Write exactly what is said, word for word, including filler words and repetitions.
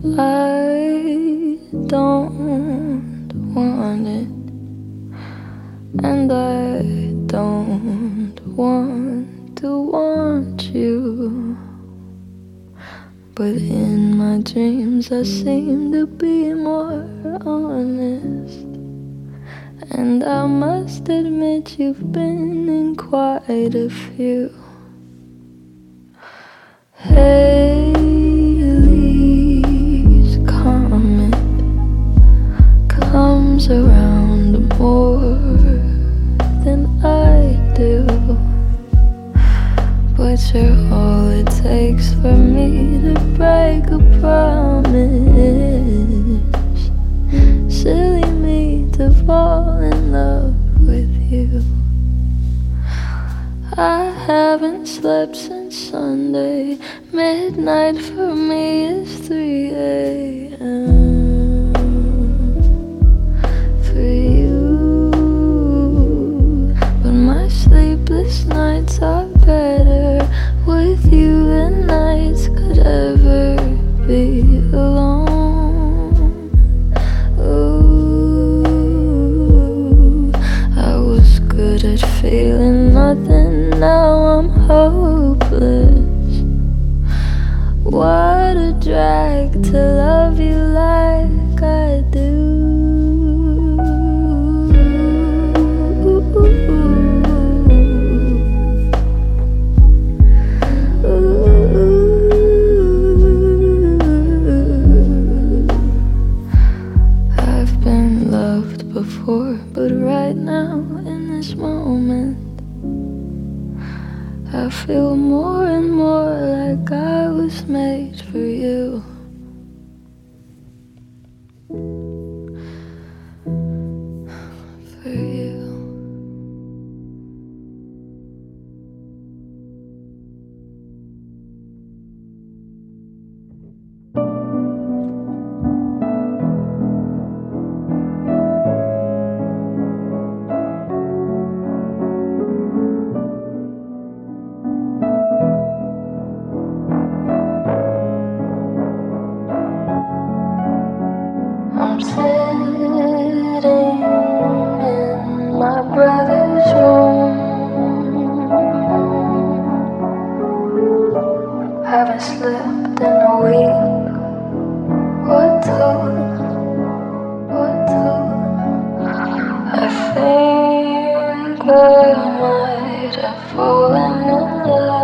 I don't want it, and I don't want to want you. But in my dreams I seem to be more honest, and I must admit you've been in quite a few. Haley's comet comes around more than I do, but you're all it takes for me to break a promise. Silly me to fall in love with you. I haven't slept since Sunday. Midnight for me is three a m for you. But my sleepless nights are better with you than nights could ever be alone. Ooh, I was good at feeling nothing, now I'm hopeless. What a drag to love you like I do. I've been loved before, but right now in this moment I feel more and more like I was made for you. For you. I'm sitting in my brother's room. Haven't slept in a week or two, or two. I think I might have fallen in love.